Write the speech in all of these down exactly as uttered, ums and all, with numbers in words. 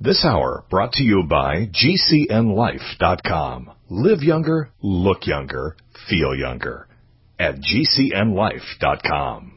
This hour brought to you by G C N life dot com. Live younger, look younger, feel younger at G C N life dot com.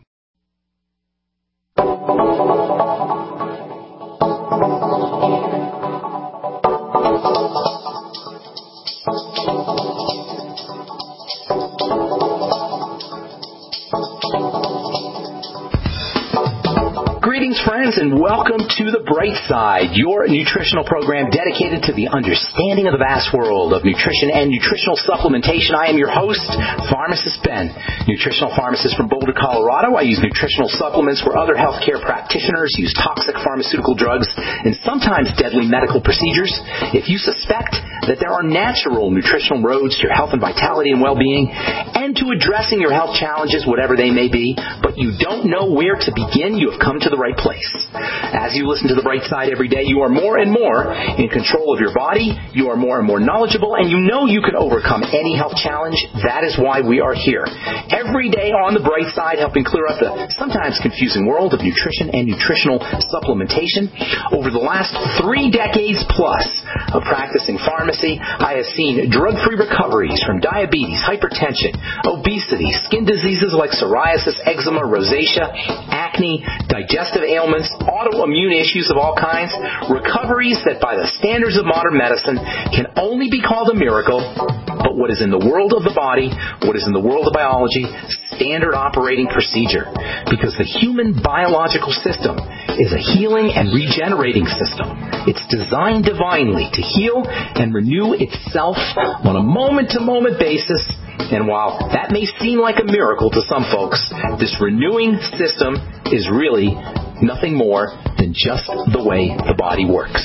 Greetings, friends, and welcome to The Bright Side, your nutritional program dedicated to the understanding of the vast world of nutrition and nutritional supplementation. I am your host, Pharmacist Ben, nutritional pharmacist from Boulder, Colorado. I use nutritional supplements where other healthcare practitioners use toxic pharmaceutical drugs and sometimes deadly medical procedures. If you suspect that there are natural nutritional roads to your health and vitality and well-being and to addressing your health challenges, whatever they may be, but you don't know where to begin, you have come to the right place. As you listen to The Bright Side every day, you are more and more in control of your body, you are more and more knowledgeable, and you know you can overcome any health challenge. That is why we are here. Every day on The Bright Side, helping clear up the sometimes confusing world of nutrition and nutritional supplementation. Over the last three decades plus of practicing pharmacy, I have seen drug-free recoveries from diabetes, hypertension, obesity, skin diseases like psoriasis, eczema, rosacea, acne, digestive ailments, autoimmune issues of all kinds, recoveries that by the standards of modern medicine can only be called a miracle, but what is in the world of the body, what is in the world of biology, standard operating procedure. Because the human biological system is a healing and regenerating system. It's designed divinely to heal and renew itself on a moment-to-moment basis. And while that may seem like a miracle to some folks, this renewing system is really nothing more than just the way the body works.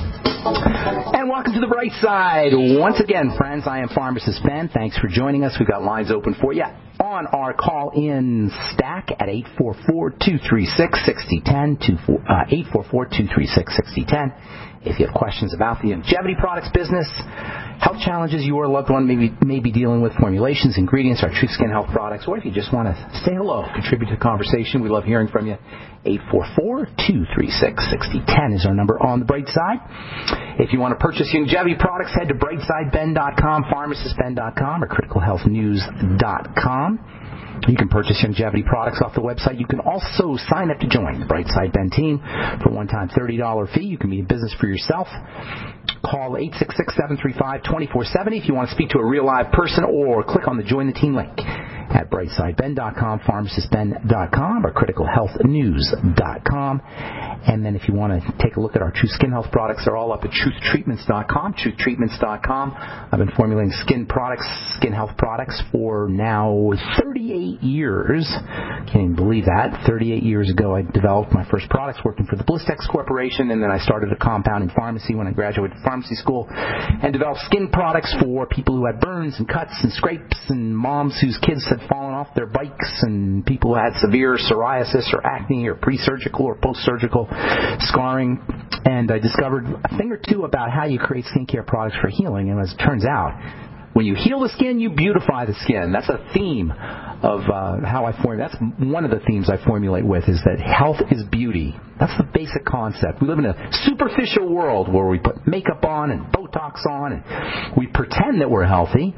And welcome to The Bright Side. Once again, friends, I am Pharmacist Ben. Thanks for joining us. We've got lines open for you on our call-in stack at eight four four, two three six, six zero one zero, eight four four, two three six, six zero one zero. If you have questions about the longevity products business, health challenges you or a loved one may be, may be dealing with, formulations, ingredients, our True Skin Health products, or if you just want to say hello, contribute to the conversation, we love hearing from you. eight four four, two three six, six zero one zero is our number on The Bright Side. If you want to purchase longevity products, head to bright side ben dot com, pharmacist ben dot com, or critical health news dot com. You can purchase longevity products off the website. You can also sign up to join the Brightside Ben team for a one-time thirty dollars fee. You can be in business for yourself. Call eight six six, seven three five, two four seven zero if you want to speak to a real live person, or click on the Join the Team link at bright side ben dot com, pharmacist ben dot com, or critical health news dot com. And then if you want to take a look at our True Skin Health products, they're all up at truth treatments dot com, truth treatments dot com. I've been formulating skin products, skin health products for now thirty-eight years. Can't even believe that. thirty-eight years ago, I developed my first products working for the Blistex Corporation, and then I started a compounding pharmacy when I graduated pharmacy school and developed skin products for people who had burns and cuts and scrapes, and moms whose kids had fallen off their bikes, and people who had severe psoriasis or acne or pre-surgical or post-surgical scarring. And I discovered a thing or two about how you create skincare products for healing. And as it turns out, when you heal the skin, you beautify the skin. That's a theme of uh, how I formulate. That's one of the themes I formulate with, is that health is beauty. That's the basic concept. We live in a superficial world where we put makeup on and Botox on, and we pretend that we're healthy.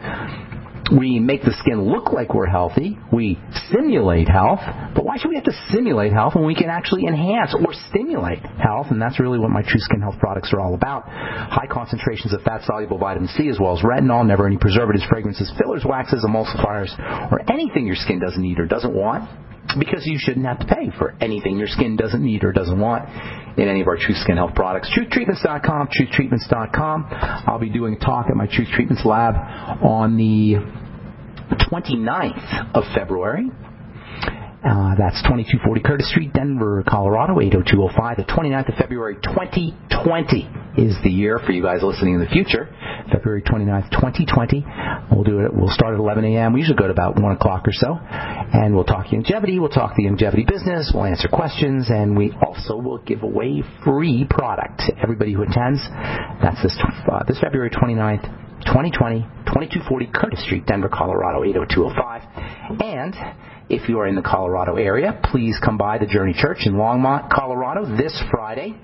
We make the skin look like we're healthy. We simulate health. But why should we have to simulate health when we can actually enhance or stimulate health? And that's really what my True Skin Health products are all about. High concentrations of fat-soluble vitamin C, as well as retinol, never any preservatives, fragrances, fillers, waxes, emulsifiers, or anything your skin doesn't need or doesn't want, because you shouldn't have to pay for anything your skin doesn't need or doesn't want in any of our True Skin Health products. truth treatments dot com, truth treatments dot com. I'll be doing a talk at my Truth Treatments Lab on the twenty-ninth of February. Uh, that's twenty-two forty Curtis Street, Denver, Colorado, eight oh two oh five. The twenty-ninth of February, twenty twenty is the year for you guys listening in the future. February twenty-ninth, twenty twenty. We'll do it. We'll start at eleven a.m. We usually go to about one o'clock or so. And we'll talk longevity. We'll talk the longevity business. We'll answer questions. And we also will give away free product to everybody who attends. That's this, uh, this February twenty-ninth, twenty twenty, twenty-two forty Curtis Street, Denver, Colorado, eight oh two oh five. And if you are in the Colorado area, please come by the Journey Church in Longmont, Colorado this Friday.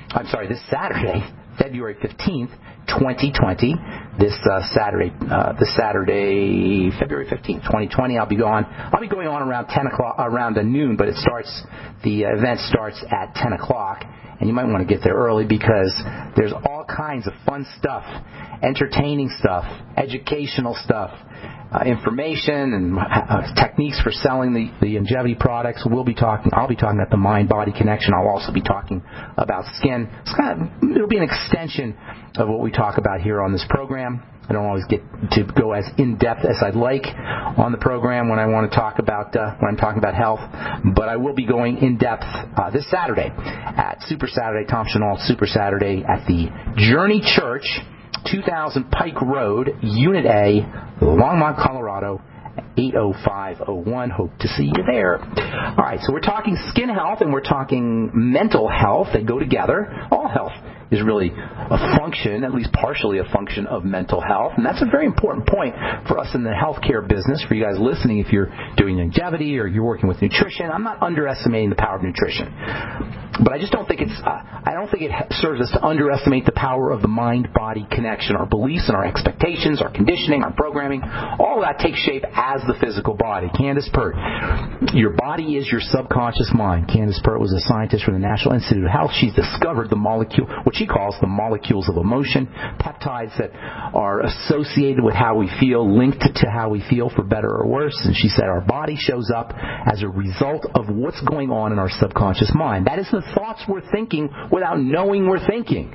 I'm sorry, this Saturday, February fifteenth, twenty twenty. This uh, Saturday, uh, this Saturday, February fifteenth, twenty twenty. I'll be going. I'll be going on around ten o'clock, around the noon. But it starts. The event starts at ten o'clock, and you might want to get there early because there's all kinds of fun stuff, entertaining stuff, educational stuff. Uh, information and uh, techniques for selling the, the longevity products. We'll be talking. I'll be talking about the mind-body connection. I'll also be talking about skin. It's kind of, it'll be an extension of what we talk about here on this program. I don't always get to go as in-depth as I'd like on the program when I want to talk about uh, when I'm talking about health, but I will be going in-depth uh, this Saturday at Super Saturday, Tom Chenault Super Saturday at the Journey Church, two thousand Pike Road, Unit A, Longmont, Colorado, eight oh five oh one. Hope to see you there. All right, so we're talking skin health and we're talking mental health. They go together. All health is really a function, at least partially a function of mental health. And that's a very important point for us in the healthcare business, for you guys listening if you're doing longevity or you're working with nutrition. I'm not underestimating the power of nutrition. But I just don't think it's, uh, I don't think it serves us to underestimate the power of the mind-body connection. Our beliefs and our expectations, our conditioning, our programming, all of that takes shape as the physical body. Candace Pert, your body is your subconscious mind. Candace Pert was a scientist from the National Institute of Health. She's discovered the molecule, what she calls the molecules of emotion, peptides that are associated with how we feel, linked to how we feel for better or worse. And she said our body shows up as a result of what's going on in our subconscious mind. That is the thoughts we're thinking without knowing we're thinking.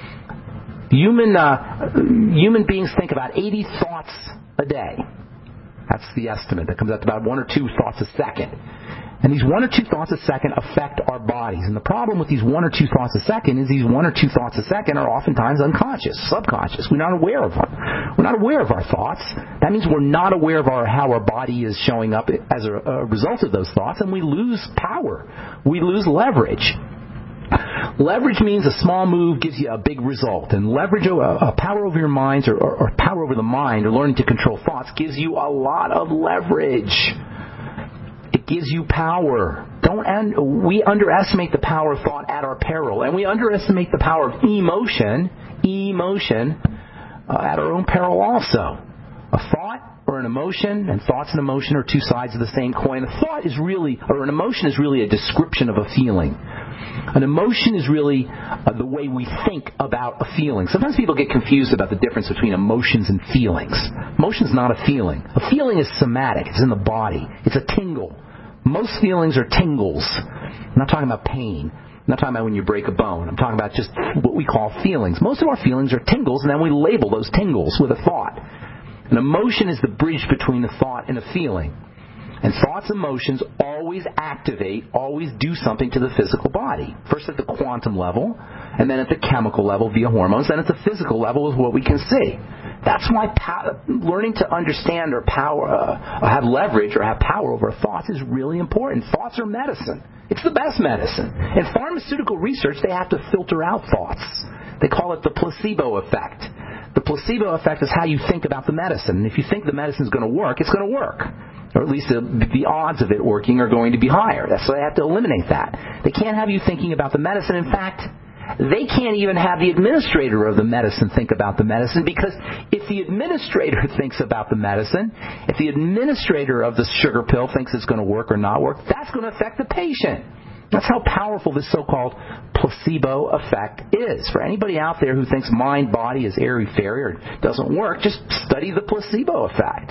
Human uh, human beings think about eighty thoughts a day. That's the estimate. That comes out to about one or two thoughts a second. And these one or two thoughts a second affect our bodies. And the problem with these one or two thoughts a second is these one or two thoughts a second are oftentimes unconscious, subconscious. We're not aware of them. We're not aware of our thoughts. That means we're not aware of our, how our body is showing up as a, a result of those thoughts, and we lose power. We lose leverage. Leverage means a small move gives you a big result. And leverage, a, a power over your minds or, or, or power over the mind or learning to control thoughts gives you a lot of leverage. It gives you power. Don't un- we underestimate the power of thought at our peril, and we underestimate the power of emotion, emotion, uh, at our own peril also. A thought or an emotion, and thoughts and emotion are two sides of the same coin. A thought is really, or an emotion is really a description of a feeling. An emotion is really uh, the way we think about a feeling. Sometimes people get confused about the difference between emotions and feelings. Emotion is not a feeling. A feeling is somatic. It's in the body. It's a tingle. Most feelings are tingles. I'm not talking about pain. I'm not talking about when you break a bone. I'm talking about just what we call feelings. Most of our feelings are tingles, and then we label those tingles with a thought. An emotion is the bridge between a thought and a feeling. And thoughts, emotions always activate, always do something to the physical body. First at the quantum level, and then at the chemical level via hormones, then at the physical level is what we can see. That's why pow- learning to understand or power, uh, or have leverage or have power over thoughts is really important. Thoughts are medicine. It's the best medicine. In pharmaceutical research, they have to filter out thoughts. They call it the placebo effect. The placebo effect is how you think about the medicine. And if you think the medicine is going to work, it's going to work. Or at least the, the odds of it working are going to be higher. That's why they have to eliminate that. They can't have you thinking about the medicine. In fact, they can't even have the administrator of the medicine think about the medicine, because if the administrator thinks about the medicine, if the administrator of the sugar pill thinks it's going to work or not work, that's going to affect the patient. That's how powerful this so-called placebo effect is. For anybody out there who thinks mind-body is airy-fairy or doesn't work, just study the placebo effect.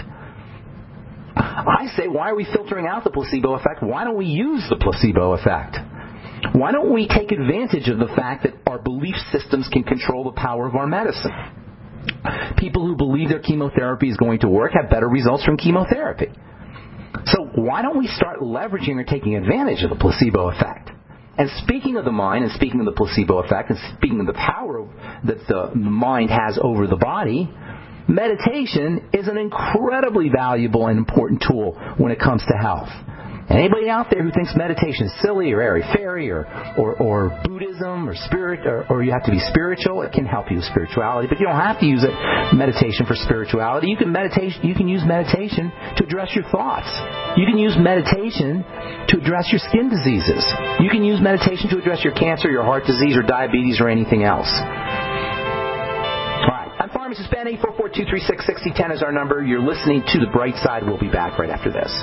I say, why are we filtering out the placebo effect? Why don't we use the placebo effect? Why don't we take advantage of the fact that our belief systems can control the power of our medicine? People who believe their chemotherapy is going to work have better results from chemotherapy. So why don't we start leveraging or taking advantage of the placebo effect? And speaking of the mind and speaking of the placebo effect and speaking of the power that the mind has over the body, meditation is an incredibly valuable and important tool when it comes to health. And anybody out there who thinks meditation is silly or airy-fairy or, or, or Buddhism or spirit or, or you have to be spiritual, it can help you with spirituality, but you don't have to use it meditation for spirituality. You can meditate. You can use meditation to address your thoughts. You can use meditation to address your skin diseases. You can use meditation to address your cancer, your heart disease, or diabetes, or anything else. All right. I'm Pharmacist Ben. eight four four, two three six, six zero one zero is our number. You're listening to The Bright Side. We'll be back right after this.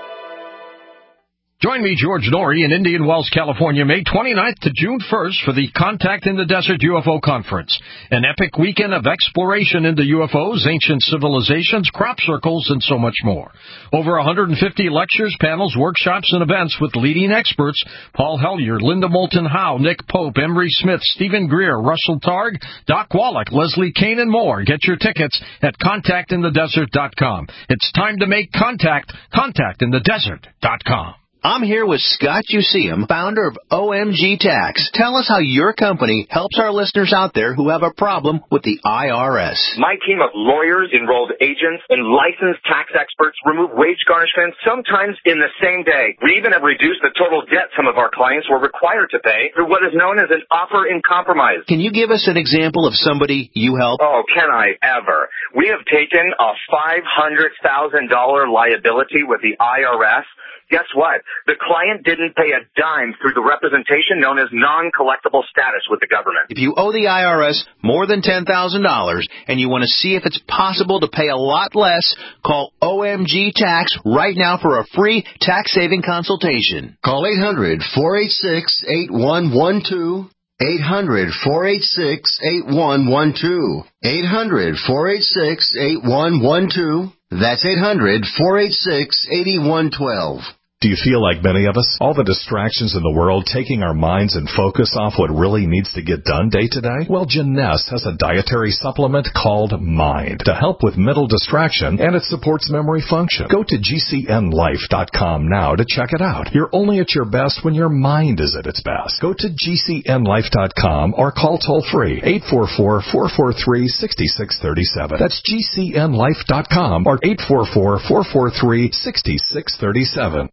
Join me, George Norrie, in Indian Wells, California, May twenty-ninth to June first for the Contact in the Desert U F O Conference, an epic weekend of exploration into U F Os, ancient civilizations, crop circles, and so much more. Over one hundred fifty lectures, panels, workshops, and events with leading experts: Paul Hellyer, Linda Moulton Howe, Nick Pope, Emery Smith, Stephen Greer, Russell Targ, Doc Wallach, Leslie Kane, and more. Get your tickets at contact in the desert dot com. It's time to make contact. contact in the desert dot com. I'm here with Scott Useum, founder of O M G Tax. Tell us how your company helps our listeners out there who have a problem with the I R S. My team of lawyers, enrolled agents, and licensed tax experts remove wage garnishments sometimes in the same day. We even have reduced the total debt some of our clients were required to pay through what is known as an offer in compromise. Can you give us an example of somebody you help? Oh, can I ever? We have taken a five hundred thousand dollars liability with the I R S. Guess what? The client didn't pay a dime through the representation known as non-collectible status with the government. If you owe the I R S more than ten thousand dollars and you want to see if it's possible to pay a lot less, call O M G Tax right now for a free tax-saving consultation. Call eight hundred, four eight six, eight one one two. eight hundred, four eight six, eight one one two. eight hundred, four eight six, eight one one two. That's eight hundred, four eight six, eight one one two. Do you feel like many of us? All the distractions in the world taking our minds and focus off what really needs to get done day to day? Well, Jeunesse has a dietary supplement called Mind to help with mental distraction, and it supports memory function. Go to G C N life dot com now to check it out. You're only at your best when your mind is at its best. Go to G C N life dot com or call toll-free eight four four, four four three, six six three seven. That's G C N life dot com or eight four four, four four three, six six three seven.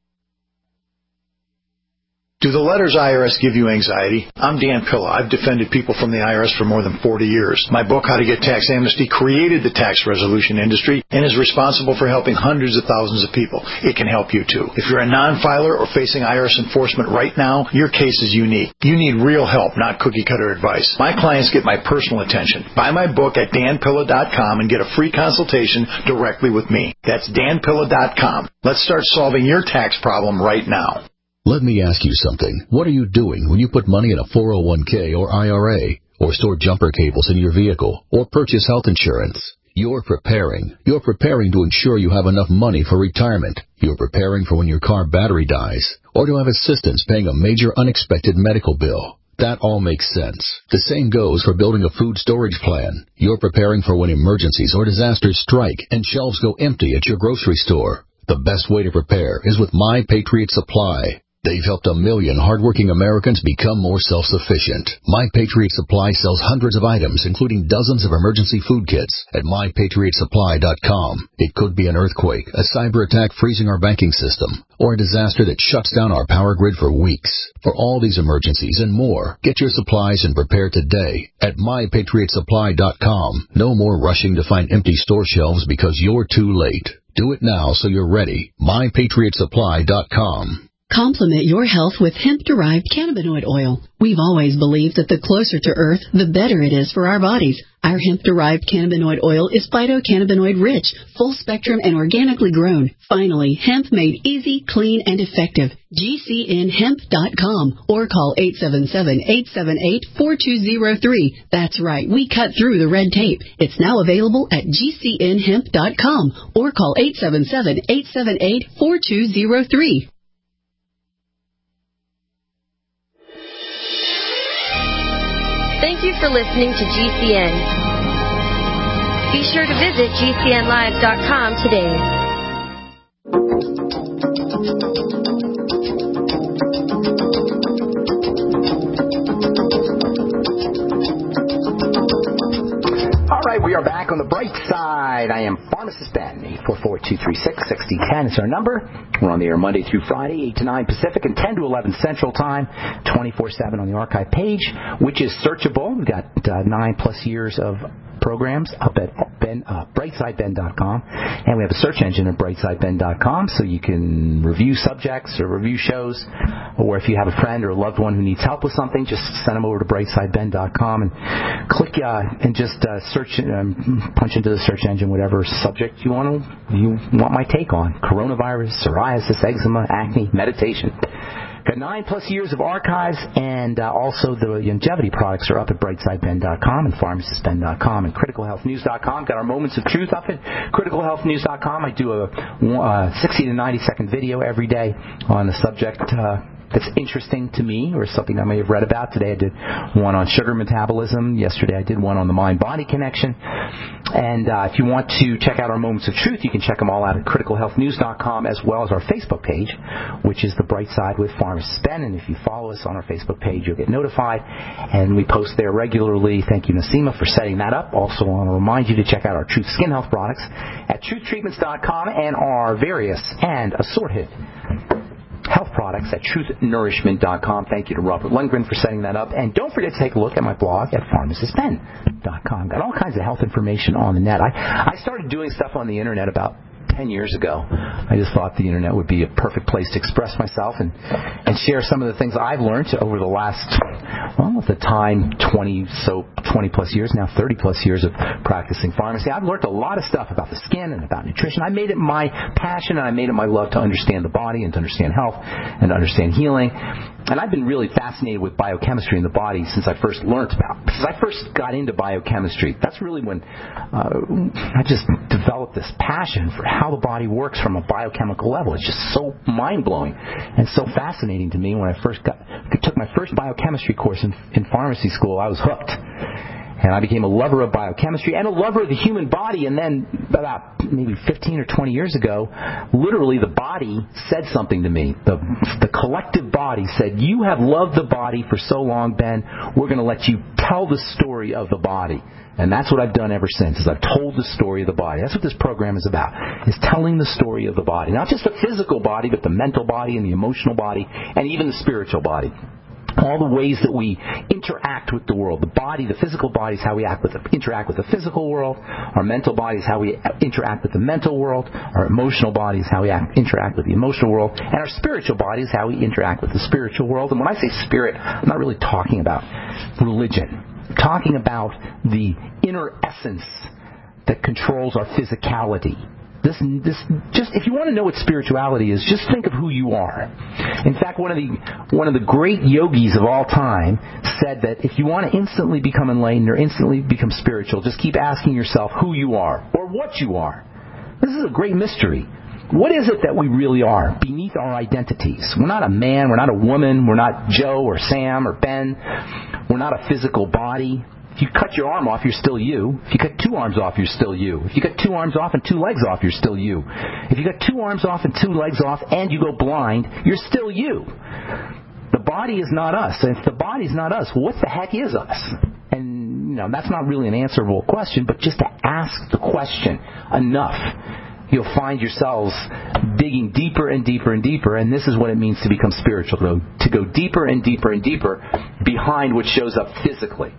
Do the letters I R S give you anxiety? I'm Dan Pilla. I've defended people from the I R S for more than forty years. My book, How to Get Tax Amnesty, created the tax resolution industry and is responsible for helping hundreds of thousands of people. It can help you, too. If you're a non-filer or facing I R S enforcement right now, your case is unique. You need real help, not cookie-cutter advice. My clients get my personal attention. Buy my book at dan pilla dot com and get a free consultation directly with me. That's dan pilla dot com. Let's start solving your tax problem right now. Let me ask you something. What are you doing when you put money in a four oh one k or I R A, or store jumper cables in your vehicle, or purchase health insurance? You're preparing. You're preparing to ensure you have enough money for retirement. You're preparing for when your car battery dies, or to have assistance paying a major unexpected medical bill. That all makes sense. The same goes for building a food storage plan. You're preparing for when emergencies or disasters strike and shelves go empty at your grocery store. The best way to prepare is with My Patriot Supply. They've helped a million hardworking Americans become more self-sufficient. My Patriot Supply sells hundreds of items, including dozens of emergency food kits, at my patriot supply dot com. It could be an earthquake, a cyber attack freezing our banking system, or a disaster that shuts down our power grid for weeks. For all these emergencies and more, get your supplies and prepare today at my patriot supply dot com. No more rushing to find empty store shelves because you're too late. Do it now so you're ready. my patriot supply dot com. Complement your health with hemp-derived cannabinoid oil. We've always believed that the closer to Earth, the better it is for our bodies. Our hemp-derived cannabinoid oil is phytocannabinoid-rich, full-spectrum, and organically grown. Finally, hemp made easy, clean, and effective. G C N hemp dot com or call eight seven seven, eight seven eight, four two zero three. That's right, we cut through the red tape. It's now available at G C N hemp dot com or call eight seven seven, eight seven eight, four two zero three. Thank you for listening to G C N. Be sure to visit G C N live dot com today. All right, we are back on the bright side. I am Pharmacist Ben. eight four four, two three six, six zero one zero is our number. We're on the air Monday through Friday, eight to nine Pacific and ten to eleven Central Time, twenty-four seven on the archive page, which is searchable. We've got uh, nine plus years of programs up at ben, uh, brightside ben dot com, and we have a search engine at brightside ben dot com, so you can review subjects or review shows, or if you have a friend or a loved one who needs help with something, just send them over to brightside ben dot com and click uh, and just uh, search, um, punch into the search engine whatever subject you want to, you want my take on: coronavirus, psoriasis, eczema, acne, meditation. Got nine plus years of archives, and uh, also the longevity products are up at brightside ben dot com and pharmacist ben dot com and critical health news dot com. Got our Moments of Truth up at critical health news dot com. I do a uh, sixty to ninety second video every day on the subject uh, that's interesting to me or something I may have read about. Today I did one on sugar metabolism. Yesterday I did one on the mind-body connection. And uh, if you want to check out our Moments of Truth, you can check them all out at critical health news dot com, as well as our Facebook page, which is The Bright Side with Pharmacist Ben. And if you follow us on our Facebook page, you'll get notified. And we post there regularly. Thank you, Nasima, for setting that up. Also, I want to remind you to check out our Truth Skin Health products at truth treatments dot com and our various and assorted health products at truth nourishment dot com. Thank you to Robert Lundgren for setting that up. And don't forget to take a look at my blog at pharmacist ben dot com. Got all kinds of health information on the net. I, I started doing stuff on the internet about ten years ago. I just thought the internet would be a perfect place to express myself and, and share some of the things I've learned over the last, well, at the time, twenty, so twenty plus years, now thirty plus years of practicing pharmacy. I've learned a lot of stuff about the skin and about nutrition. I made it my passion and I made it my love to understand the body and to understand health and to understand healing. And I've been really fascinated with biochemistry in the body since I first learned about it. Because I first got into biochemistry. That's really when uh, I just developed this passion for how the body works from a biochemical level. It's just so mind-blowing and so fascinating to me. When I first got, took my first biochemistry course in, in pharmacy school, I was hooked. And I became a lover of biochemistry and a lover of the human body. And then about maybe fifteen or twenty years ago, literally the body said something to me. The, the collective body said, you have loved the body for so long, Ben. We're going to let you tell the story of the body. And that's what I've done ever since, is I've told the story of the body. That's what this program is about, is telling the story of the body. Not just the physical body, but the mental body and the emotional body and even the spiritual body. All the ways that we interact with the world. The body, the physical body is how we act with the, interact with the physical world. Our mental body is how we interact with the mental world. Our emotional body is how we act, interact with the emotional world. And our spiritual body is how we interact with the spiritual world. And when I say spirit, I'm not really talking about religion. I'm talking about the inner essence that controls our physicality. This, this, just if you want to know what spirituality is, just think of who you are. In fact, one of the one of the great yogis of all time said that if you want to instantly become enlightened or instantly become spiritual, just keep asking yourself who you are or what you are. This is a great mystery. What is it that we really are beneath our identities? We're not a man, we're not a woman, we're not Joe or Sam or Ben. We're not a physical body. If you cut your arm off, you're still you. If you cut two arms off, you're still you. If you cut two arms off and two legs off, you're still you. If you cut two arms off and two legs off and you go blind, you're still you. The body is not us. And if the body's not us, what the heck is us? And, you know, that's not really an answerable question, but just to ask the question enough, you'll find yourselves digging deeper and deeper and deeper, and this is what it means to become spiritual, to go, to go deeper and deeper and deeper behind what shows up physically.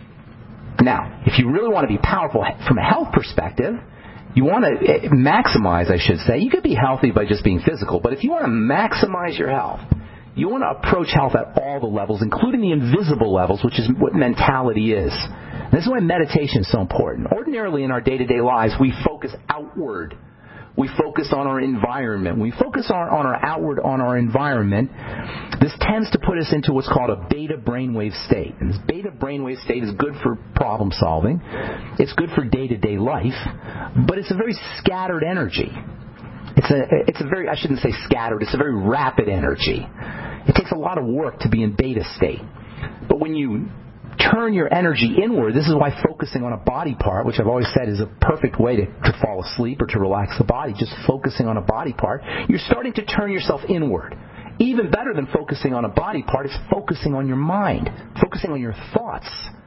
Now, if you really want to be powerful from a health perspective, you want to maximize, I should say. You could be healthy by just being physical, but if you want to maximize your health, you want to approach health at all the levels, including the invisible levels, which is what mentality is. And this is why meditation is so important. Ordinarily in our day-to-day lives, we focus outward. We focus on our environment. We focus on, on our outward, on our environment. This tends to put us into what's called a beta brainwave state. And this beta brainwave state is good for problem solving. It's good for day-to-day life. But it's a very scattered energy. It's a, it's a very, I shouldn't say scattered, it's a very rapid energy. It takes a lot of work to be in beta state. But when you turn your energy inward, this is why focusing on a body part, which I've always said is a perfect way to, to fall asleep or to relax the body, just focusing on a body part, you're starting to turn yourself inward. Even better than focusing on a body part is focusing on your mind, focusing on your thoughts.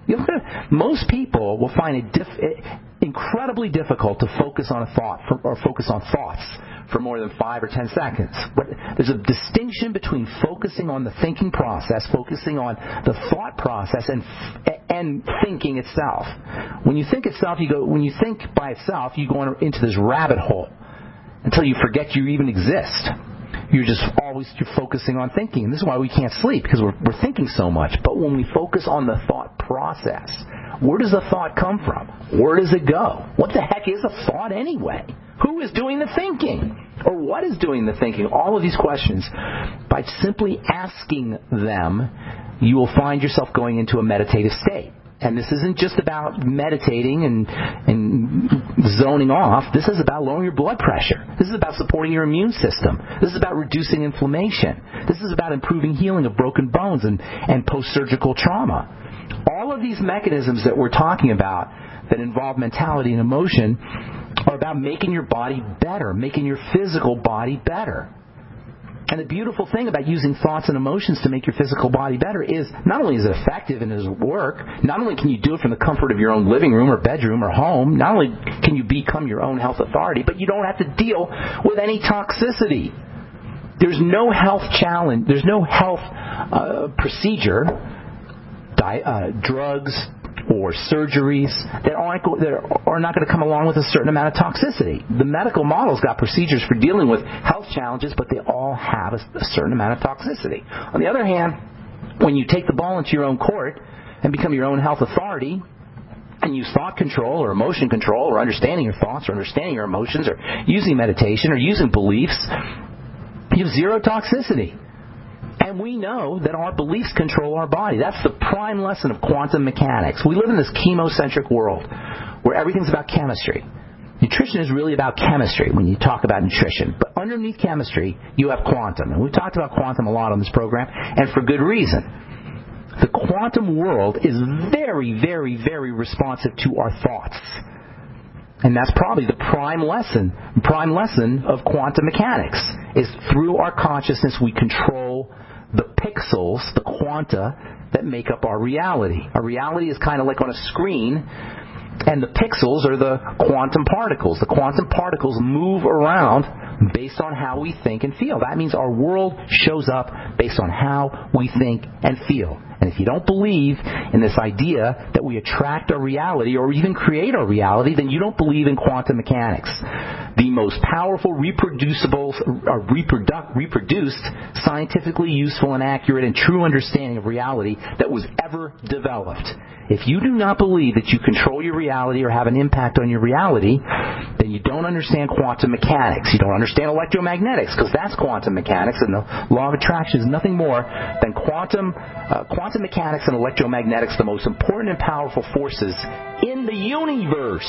You look at, most people will find it diff, incredibly difficult to focus on a thought for, or focus on thoughts for more than five or ten seconds. But there's a distinction between focusing on the thinking process, focusing on the thought process, and and thinking itself. When you think itself, you go. When you think by itself, you go into this rabbit hole until you forget you even exist. You're just always you're focusing on thinking. And this is why we can't sleep, because we're, we're thinking so much. But when we focus on the thought process, where does the thought come from? Where does it go? What the heck is a thought anyway? Who is doing the thinking? Or what is doing the thinking? All of these questions, by simply asking them, you will find yourself going into a meditative state. And this isn't just about meditating and, and zoning off. This is about lowering your blood pressure. This is about supporting your immune system. This is about reducing inflammation. This is about improving healing of broken bones and, and post-surgical trauma. All of these mechanisms that we're talking about that involve mentality and emotion are about making your body better, making your physical body better. And the beautiful thing about using thoughts and emotions to make your physical body better is not only is it effective and does it work, not only can you do it from the comfort of your own living room or bedroom or home, not only can you become your own health authority, but you don't have to deal with any toxicity. There's no health challenge, there's no health uh, procedure, di- uh, drugs, or surgeries that aren't that are not going to come along with a certain amount of toxicity. The medical model's got procedures for dealing with health challenges, but they all have a, a certain amount of toxicity. On the other hand, when you take the ball into your own court and become your own health authority and use thought control or emotion control or understanding your thoughts or understanding your emotions or using meditation or using beliefs, you have zero toxicity. And we know that our beliefs control our body. That's the prime lesson of quantum mechanics. We live in this chemocentric world where everything's about chemistry. Nutrition is really about chemistry when you talk about nutrition. But underneath chemistry, you have quantum. And we've talked about quantum a lot on this program, and for good reason. The quantum world is very, very, very responsive to our thoughts. And that's probably the prime lesson, prime lesson of quantum mechanics, is through our consciousness we control the pixels, the quanta, that make up our reality. Our reality is kind of like on a screen, and the pixels are the quantum particles. The quantum particles move around based on how we think and feel. That means our world shows up based on how we think and feel. And if you don't believe in this idea that we attract our reality or even create our reality, then you don't believe in quantum mechanics. The most powerful, reproducible, or reprodu- reproduced, scientifically useful and accurate and true understanding of reality that was ever developed. If you do not believe that you control your reality or have an impact on your reality, then you don't understand quantum mechanics. You don't understand electromagnetics, because that's quantum mechanics, and the law of attraction is nothing more than quantum uh, quantum mechanics and electromagnetics, the most important and powerful forces in the universe.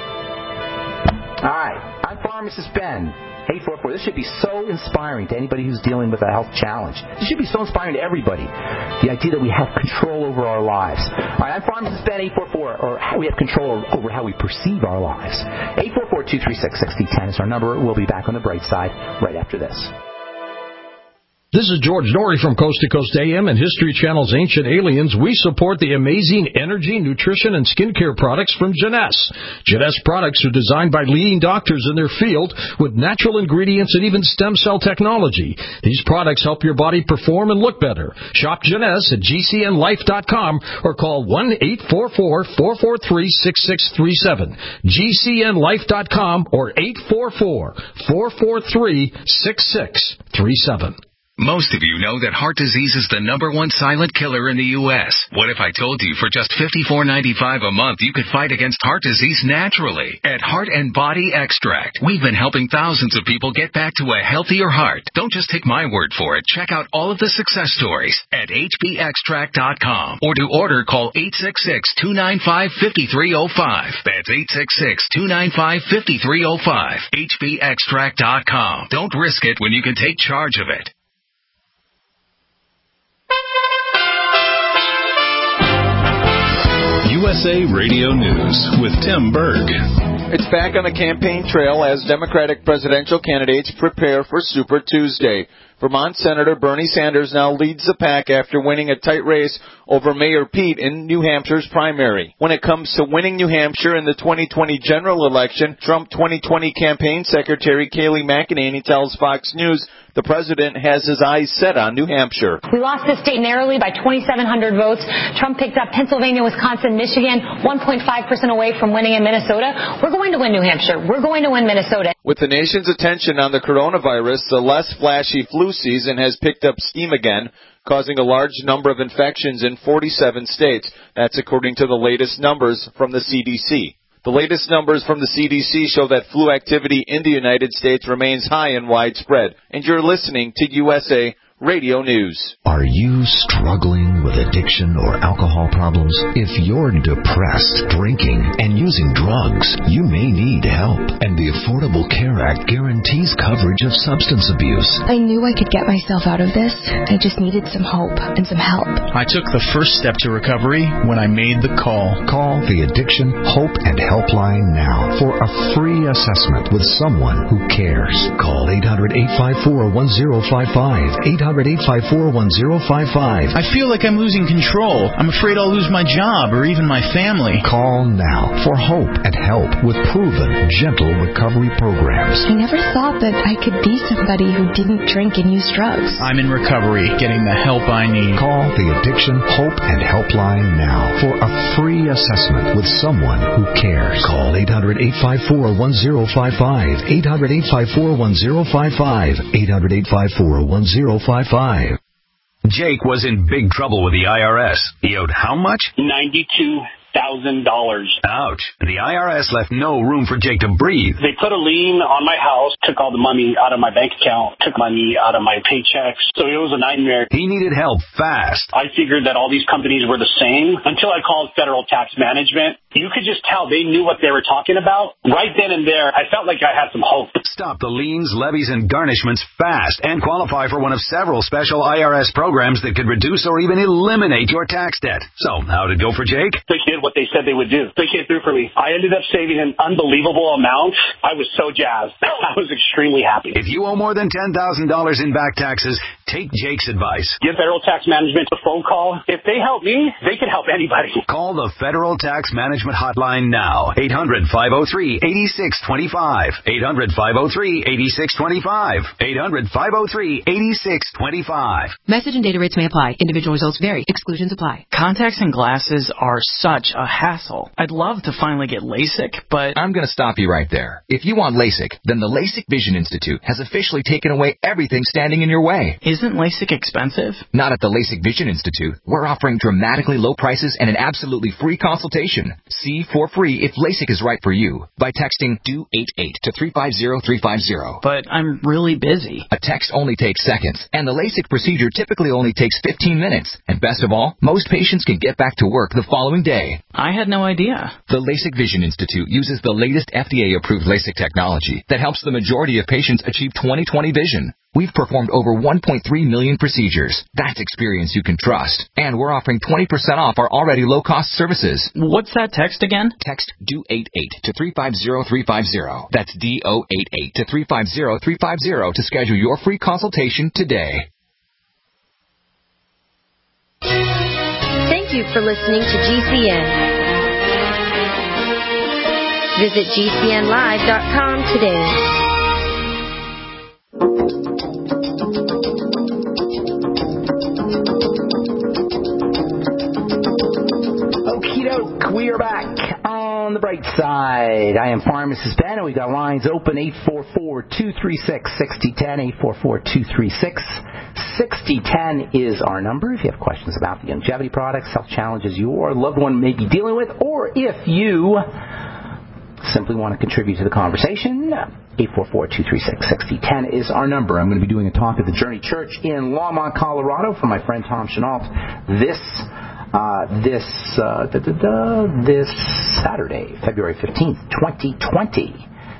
All right, I'm Pharmacist Ben. eight four four. This should be so inspiring to anybody who's dealing with a health challenge. This should be so inspiring to everybody. The idea that we have control over our lives. All right, I'm Pharmacist Ben, eight four four, or we have control over how we perceive our lives. eight four four, two three six, six zero one zero is our number. We'll be back on the bright side right after this. This is George Norrie from Coast to Coast A M and History Channel's Ancient Aliens. We support the amazing energy, nutrition, and skincare products from Jeunesse. Jeunesse products are designed by leading doctors in their field with natural ingredients and even stem cell technology. These products help your body perform and look better. Shop Jeunesse at G C N life dot com or call one eight four four, four four three, six six three seven. G C N life dot com or eight four four, four four three, six six three seven. Most of you know that heart disease is the number one silent killer in the U S What if I told you for just fifty-four ninety-five a month you could fight against heart disease naturally? At Heart and Body Extract, we've been helping thousands of people get back to a healthier heart. Don't just take my word for it. Check out all of the success stories at H B extract dot com. Or to order, call eight six six, two nine five, five three zero five. That's eight six six, two nine five, five three zero five. H B extract dot com. Don't risk it when you can take charge of it. U S A Radio News with Tim Berg. It's back on the campaign trail as Democratic presidential candidates prepare for Super Tuesday. Vermont Senator Bernie Sanders now leads the pack after winning a tight race over Mayor Pete in New Hampshire's primary. When it comes to winning New Hampshire in the twenty twenty general election, Trump twenty twenty campaign secretary Kayleigh McEnany tells Fox News the president has his eyes set on New Hampshire. We lost this state narrowly by twenty-seven hundred votes. Trump picked up Pennsylvania, Wisconsin, Michigan, one point five percent away from winning in Minnesota. We're going to win New Hampshire. We're going to win Minnesota. With the nation's attention on the coronavirus, the less flashy flu season has picked up steam again, causing a large number of infections in forty-seven states. That's according to the latest numbers from the C D C. The latest numbers from the C D C show that flu activity in the United States remains high and widespread. And you're listening to U S A Radio News. Are you struggling with addiction or alcohol problems? If you're depressed, drinking, and using drugs, you may need help. And the Affordable Care Act guarantees coverage of substance abuse. I knew I could get myself out of this. I just needed some hope and some help. I took the first step to recovery when I made the call. Call the Addiction Hope and Helpline now for a free assessment with someone who cares. Call eight hundred, eight five four, one zero five five. eight hundred, eight five four, one zero five five. I feel like I'm losing control. I'm afraid I'll lose my job or even my family. Call now for hope and help with proven, gentle recovery programs. I never thought that I could be somebody who didn't drink and use drugs. I'm in recovery, getting the help I need. Call the Addiction Hope and Helpline now for a free assessment with someone who cares. Call eight hundred, eight five four, one zero five five. eight hundred, eight five four, one zero five five. eight hundred, eight five four, one zero five five. Jake was in big trouble with the I R S. He owed how much? ninety-two thousand dollars. Ouch. The I R S left no room for Jake to breathe. They put a lien on my house, took all the money out of my bank account, took money out of my paychecks. So it was a nightmare. He needed help fast. I figured that all these companies were the same until I called Federal Tax Management. You could just tell they knew what they were talking about. Right then and there, I felt like I had some hope. Stop the liens, levies, and garnishments fast and qualify for one of several special I R S programs that could reduce or even eliminate your tax debt. So, how did it go for Jake? They did what they said they would do. They came through for me. I ended up saving an unbelievable amount. I was so jazzed. I was extremely happy. If you owe more than ten thousand dollars in back taxes, take Jake's advice. Give Federal Tax Management a phone call. If they help me, they can help anybody. Call the Federal Tax Management Hotline now. eight hundred, five oh three, eight six two five. eight hundred, five oh three, eight six two five. eight hundred, five oh three, eight six two five. Message and data rates may apply. Individual results vary. Exclusions apply. Contacts and glasses are such a hassle. I'd love to finally get LASIK, but... I'm going to stop you right there. If you want LASIK, then the LASIK Vision Institute has officially taken away everything standing in your way. Isn't LASIK expensive? Not at the LASIK Vision Institute. We're offering dramatically low prices and an absolutely free consultation. See for free if LASIK is right for you by texting D O eight eight to three five zero three five zero. But I'm really busy. A text only takes seconds, and the LASIK procedure typically only takes fifteen minutes. And best of all, most patients can get back to work the following day. I had no idea. The LASIK Vision Institute uses the latest F D A-approved LASIK technology that helps the majority of patients achieve twenty twenty vision. We've performed over one point three million procedures. That's experience you can trust. And we're offering twenty percent off our already low-cost services. What's that text again? Text D O eight eight to three five zero three five zero. That's D O eight eight to three five zero three five zero to schedule your free consultation today. Thank you for listening to G C N. Visit G C N live dot com today. We are back on the bright side. I am Pharmacist Ben, and we've got lines open eight four four, two three six, six oh one oh, eight four four, two three six, six oh one oh is our number. If you have questions about the longevity products, health challenges your loved one may be dealing with, or if you simply want to contribute to the conversation, eight four four, two three six, six oh one oh is our number. I'm going to be doing a talk at the Journey Church in Longmont, Colorado for my friend Tom Chenault this Uh, this uh, da, da, da, this Saturday, February fifteenth, twenty twenty.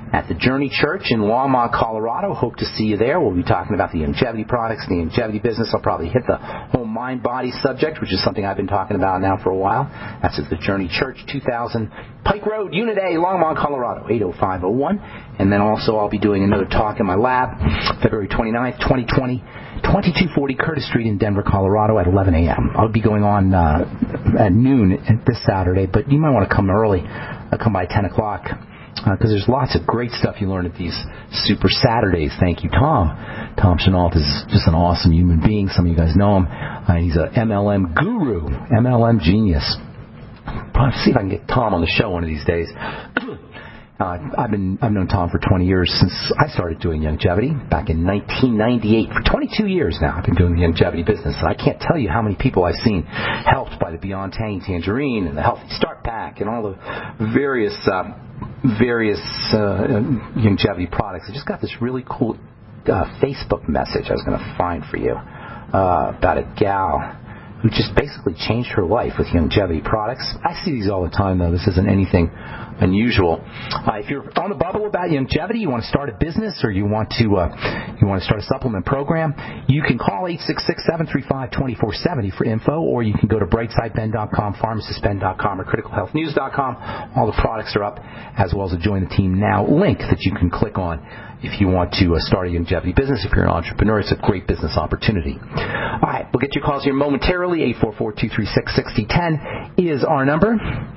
at the Journey Church in Longmont, Colorado. Hope to see you there. We'll be talking about the longevity products, the longevity business. I'll probably hit the whole mind-body subject, which is something I've been talking about now for a while. That's at the Journey Church, two thousand Pike Road, Unit A, Longmont, Colorado, eight oh five oh one. And then also I'll be doing another talk in my lab, February twenty-ninth, twenty twenty, twenty-two forty Curtis Street in Denver, Colorado at eleven a.m. I'll be going on uh, at noon this Saturday, but you might want to come early. I'll come by ten o'clock. Because uh, there's lots of great stuff you learn at these Super Saturdays. Thank you, Tom. Tom Chenault is just an awesome human being. Some of you guys know him. Uh, he's a M L M guru, M L M genius. Probably see if I can get Tom on the show one of these days. Uh, I've been I've known Tom for twenty years since I started doing longevity back in nineteen ninety-eight. For twenty-two years now, I've been doing the longevity business. I can't tell you how many people I've seen helped by the Beyond Tangy Tangerine and the Healthy Start Pack and all the various uh, various uh, longevity products. I just got this really cool uh, Facebook message I was going to find for you uh, about a gal who just basically changed her life with longevity products. I see these all the time, though. This isn't anything unusual. Uh, if you're on the bubble about longevity, you want to start a business, or you want to uh, you want to start a supplement program, you can call eight six six, seven three five, two four seven zero for info, or you can go to brightside ben dot com, pharmacist ben dot com, or critical health news dot com. All the products are up, as well as a Join the Team Now link that you can click on if you want to uh, start a longevity business. If you're an entrepreneur, it's a great business opportunity. All right, we'll get your calls here momentarily. eight four four, two three six, six zero one zero is our number.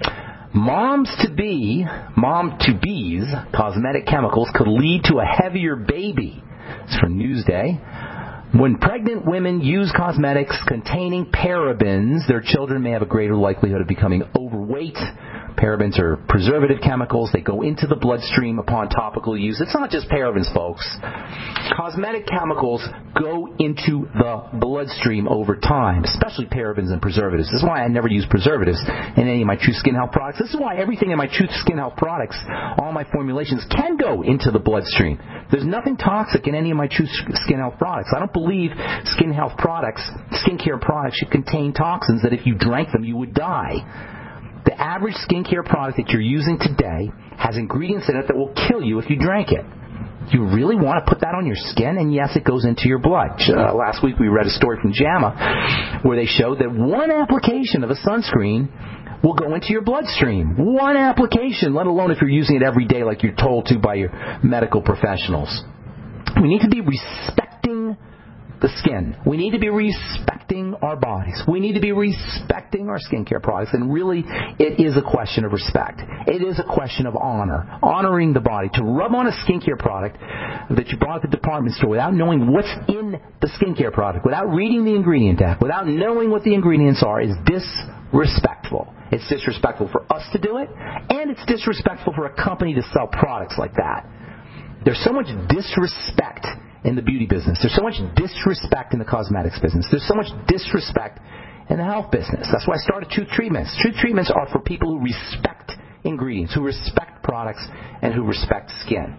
Moms-to-be, mom-to-be's cosmetic chemicals could lead to a heavier baby. It's from Newsday. When pregnant women use cosmetics containing parabens, their children may have a greater likelihood of becoming overweight. Parabens are preservative chemicals. They go into the bloodstream upon topical use. It's not just parabens, folks. Cosmetic chemicals go into the bloodstream over time, especially parabens and preservatives. This is why I never use preservatives in any of my True Skin Health products. This is why everything in my True Skin Health products, all my formulations, can go into the bloodstream. There's nothing toxic in any of my True Skin Health products. I don't believe skin health products, skincare products, should contain toxins that if you drank them, you would die. The average skincare product that you're using today has ingredients in it that will kill you if you drank it. You really want to put that on your skin? And yes, it goes into your blood. Uh, last week we read a story from JAMA where they showed that one application of a sunscreen will go into your bloodstream. One application, let alone if you're using it every day like you're told to by your medical professionals. We need to be respecting the skin. We need to be respecting our bodies. We need to be respecting our skincare products. And really, it is a question of respect. It is a question of honor. Honoring the body. To rub on a skincare product that you bought at the department store without knowing what's in the skincare product, without reading the ingredient tag, without knowing what the ingredients are, is disrespectful. It's disrespectful for us to do it, and it's disrespectful for a company to sell products like that. There's so much disrespect in the beauty business. There's so much disrespect in the cosmetics business. There's so much disrespect in the health business. That's why I started Truth Treatments. Truth Treatments are for people who respect ingredients, who respect products, and who respect skin.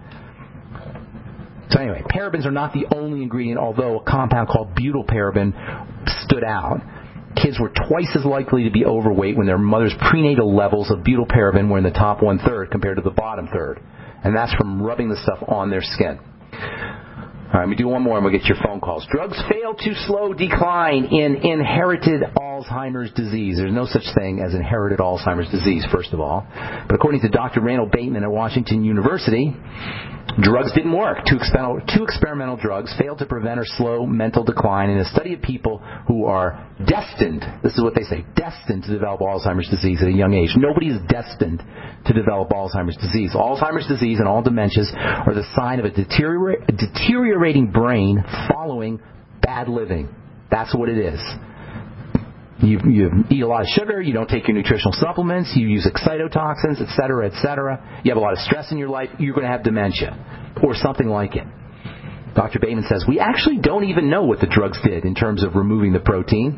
So anyway, parabens are not the only ingredient, although a compound called butylparaben stood out. Kids were twice as likely to be overweight when their mother's prenatal levels of butylparaben were in the top one-third compared to the bottom third. And that's from rubbing the stuff on their skin. All right, let me do one more and we'll get your phone calls. Drugs fail to slow decline in inherited Alzheimer's disease. There's no such thing as inherited Alzheimer's disease, first of all. But according to Doctor Randall Bateman at Washington University, drugs didn't work. Two experimental, two experimental drugs failed to prevent or slow mental decline in a study of people who are destined, this is what they say, destined to develop Alzheimer's disease at a young age. Nobody is destined to develop Alzheimer's disease. Alzheimer's disease and all dementias are the sign of a, deteriora- a deteriorating brain following bad living. That's what it is. You, you eat a lot of sugar, you don't take your nutritional supplements, you use excitotoxins, et cetera, et cetera. You have a lot of stress in your life, you're going to have dementia or something like it. Doctor Bateman says, we actually don't even know what the drugs did in terms of removing the protein.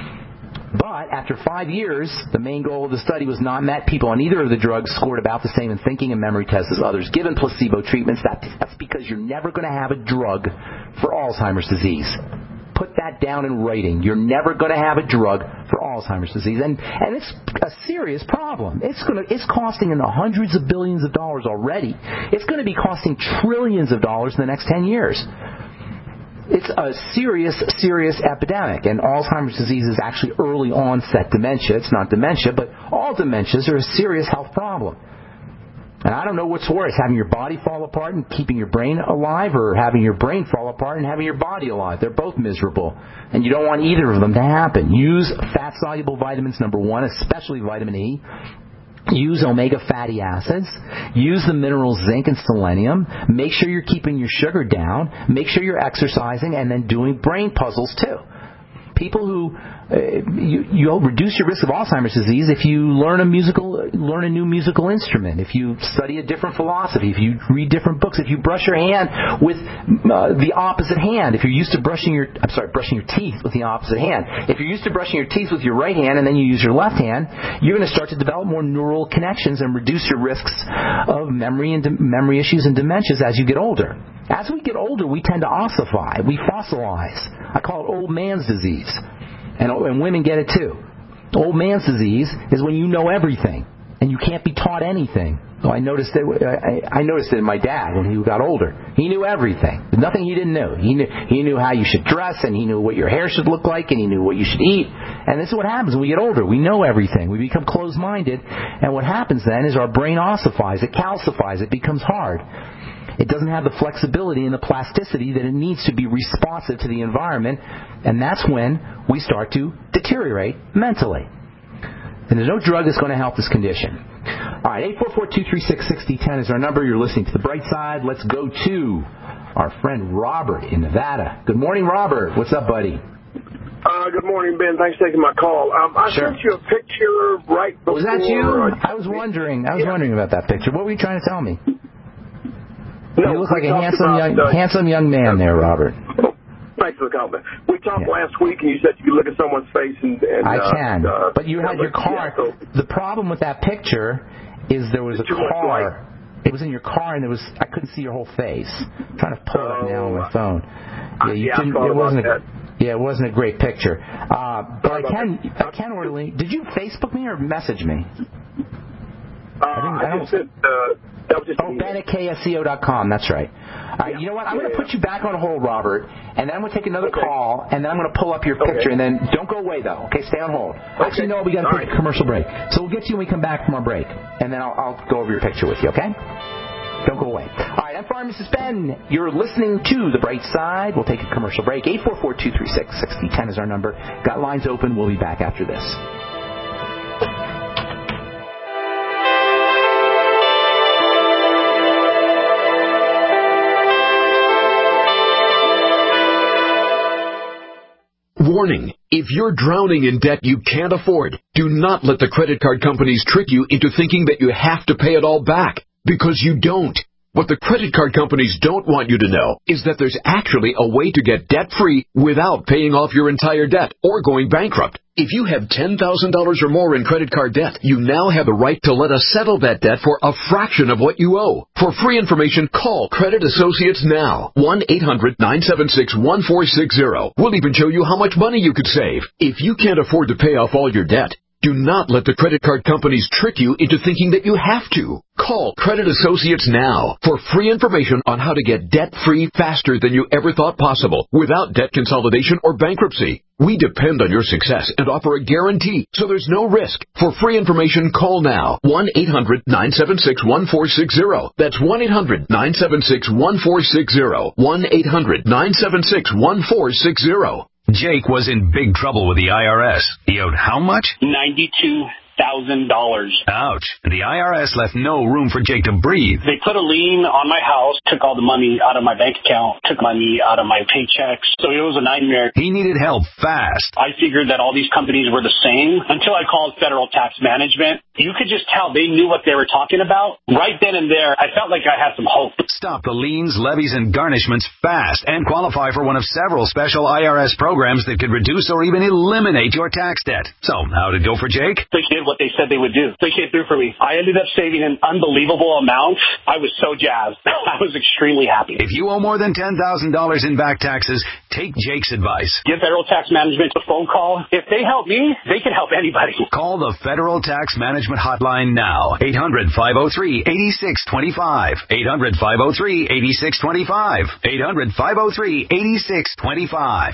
But after five years, the main goal of the study was not met. People on either of the drugs scored about the same in thinking and memory tests as others given placebo treatments. That, that's because you're never going to have a drug for Alzheimer's disease. put that down in writing. You're never going to have a drug for Alzheimer's disease, and and it's a serious problem. It's going to it's costing in the hundreds of billions of dollars already. It's going to be costing trillions of dollars in the next ten years. It's a serious, serious epidemic, and Alzheimer's disease is actually early onset dementia. It's not dementia, but all dementias are a serious health problem. And I don't know what's worse, having your body fall apart and keeping your brain alive, or having your brain fall apart and having your body alive. They're both miserable, and you don't want either of them to happen. Use fat-soluble vitamins, number one, especially vitamin E. Use omega fatty acids. Use the minerals zinc and selenium. Make sure you're keeping your sugar down. Make sure you're exercising, and then doing brain puzzles too. People who uh, you, you'll reduce your risk of Alzheimer's disease if you learn a musical, learn a new musical instrument, if you study a different philosophy, if you read different books, if you brush your hand with uh, the opposite hand, if you're used to brushing your, I'm sorry, brushing your teeth with the opposite hand, if you're used to brushing your teeth with your right hand and then you use your left hand, you're going to start to develop more neural connections and reduce your risks of memory and de- memory issues and dementias as you get older. As we get older, we tend to ossify. We fossilize. I call it old man's disease. And, and women get it too. Old man's disease is when you know everything and you can't be taught anything. So I noticed it. I, I noticed it in my dad when he got older. He knew everything. There's nothing he didn't know. He knew he knew how you should dress, and he knew what your hair should look like, and he knew what you should eat. And this is what happens when we get older. We know everything. We become closed-minded, and what happens then is our brain ossifies. It calcifies. It becomes hard. It doesn't have the flexibility and the plasticity that it needs to be responsive to the environment, and that's when we start to deteriorate mentally. And there's no drug that's going to help this condition. All right, eight four four, two three six, six zero one zero is our number. You're listening to The Bright Side. Let's go to our friend Robert in Nevada. Good morning, Robert. What's up, buddy? Uh, good morning, Ben. Thanks for taking my call. Um, I sure. sent you a picture right before. Was that you? Uh, I was wondering. I was yeah. wondering about that picture. What were you trying to tell me? No, you look like a handsome about, young, uh, handsome young man there, Robert. Thanks for the comment. We talked Yeah. last week, and you said you could look at someone's face and. and I uh, can, uh, but you had yeah, your car. Yeah, so, The problem with that picture is there was a car. It was in your car, and there was I couldn't see your whole face. I'm trying to pull it up now on my phone. Yeah, you yeah, couldn't. I It wasn't. about A, yeah, it wasn't a great picture. Uh, but I can. I can orderly. Did you Facebook me or message me? Uh, I, think, I, I just sent. Uh, that was just oh, Ben at K S C O dot com. That's right. All right, you know what? I'm going to put you back on hold, Robert, and then I'm going to take another okay. call, and then I'm going to pull up your picture, okay. and then don't go away, though. Okay, stay on hold. Okay. Actually, no, we got to take right. a commercial break. So we'll get to you when we come back from our break, and then I'll, I'll go over your picture with you, okay? Don't go away. All right, I'm Pharmacist Ben. You're listening to The Bright Side. We'll take a commercial break. eight four four, two three six, six zero one zero is our number. Got lines open. We'll be back after this. Warning, if you're drowning in debt you can't afford, do not let the credit card companies trick you into thinking that you have to pay it all back, because you don't. What the credit card companies don't want you to know is that there's actually a way to get debt-free without paying off your entire debt or going bankrupt. If you have ten thousand dollars or more in credit card debt, you now have the right to let us settle that debt for a fraction of what you owe. For free information, call Credit Associates now. one eight hundred, nine seven six, one four six zero. We'll even show you how much money you could save. If you can't afford to pay off all your debt, do not let the credit card companies trick you into thinking that you have to. Call Credit Associates now for free information on how to get debt-free faster than you ever thought possible without debt consolidation or bankruptcy. We depend on your success and offer a guarantee, so there's no risk. For free information, call now. one eight hundred, nine seven six, one four six zero. That's one eight hundred, nine seven six, one four six zero. one eight hundred, nine seven six, one four six zero. Jake was in big trouble with the I R S. He owed how much? ninety-two thousand dollars. Ouch. The I R S left no room for Jake to breathe. They put a lien on my house, took all the money out of my bank account, took money out of my paychecks. So it was a nightmare. He needed help fast. I figured that all these companies were the same until I called Federal Tax Management. You could just tell they knew what they were talking about. Right then and there, I felt like I had some hope. Stop the liens, levies, and garnishments fast and qualify for one of several special I R S programs that could reduce or even eliminate your tax debt. So, how'd it go for Jake? It what they said they would do. They came through for me. I ended up saving an unbelievable amount. I was so jazzed. I was extremely happy. If you owe more than ten thousand dollars in back taxes, take Jake's advice. Give Federal Tax Management a phone call. If they help me, they can help anybody. Call the Federal Tax Management Hotline now. eight hundred, five oh three, eight six two five. eight hundred, five oh three, eight six two five. eight hundred, five oh three, eight six two five.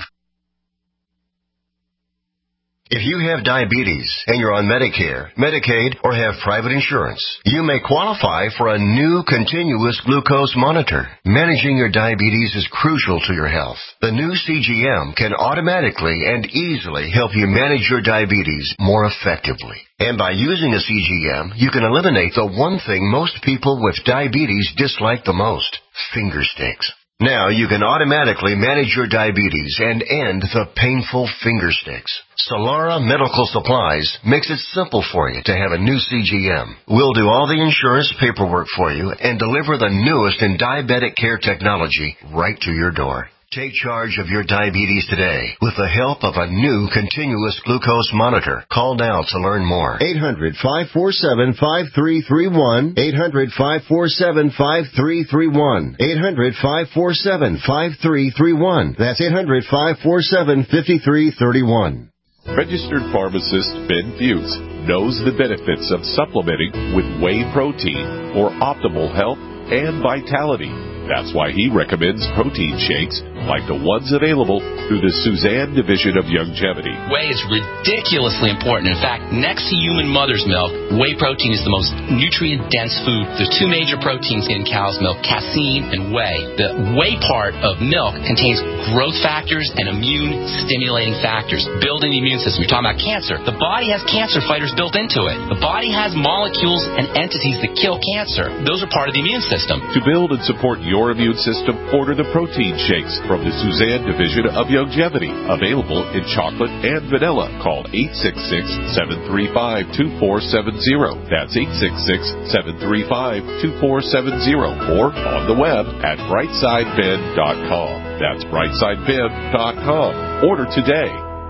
If you have diabetes and you're on Medicare, Medicaid, or have private insurance, you may qualify for a new continuous glucose monitor. Managing your diabetes is crucial to your health. The new C G M can automatically and easily help you manage your diabetes more effectively. And by using a C G M, you can eliminate the one thing most people with diabetes dislike the most, finger sticks. Now you can automatically manage your diabetes and end the painful finger sticks. Solara Medical Supplies makes it simple for you to have a new C G M. We'll do all the insurance paperwork for you and deliver the newest in diabetic care technology right to your door. Take charge of your diabetes today with the help of a new continuous glucose monitor. Call now to learn more. eight hundred, five four seven, five three three one. eight hundred, five four seven, five three three one. eight hundred, five four seven, five three three one. That's eight hundred, five four seven, five three three one. Registered pharmacist Ben Fuchs knows the benefits of supplementing with whey protein for optimal health and vitality. That's why he recommends protein shakes like the ones available through the Suzanne Division of Youngevity. Whey is ridiculously important. In fact, next to human mother's milk, whey protein is the most nutrient-dense food. There's two major proteins in cow's milk, casein and whey. The whey part of milk contains growth factors and immune-stimulating factors, building the immune system. You're talking about cancer. The body has cancer fighters built into it. The body has molecules and entities that kill cancer. Those are part of the immune system. To build and support your immune system, order the protein shakes from the Suzanne Division of Youngevity. Available in chocolate and vanilla. Call eight six six, seven three five, two four seven zero. That's eight six six, seven three five, two four seven zero. Or on the web at brightside ben dot com. That's brightside ben dot com. Order today.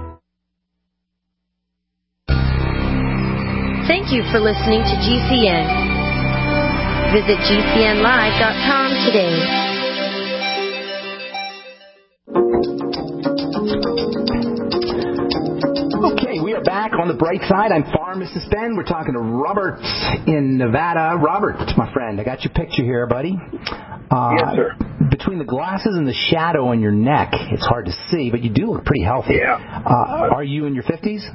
Thank you for listening to G C N. Visit G C N live dot com today. Okay, we are back on the bright side. I'm Pharmacist Ben. We're talking to Robert in Nevada. Robert, my friend, I got your picture here, buddy. Uh, yes, sir. Between the glasses and the shadow on your neck, it's hard to see, but you do look pretty healthy. Yeah. Uh, are you in your fifties?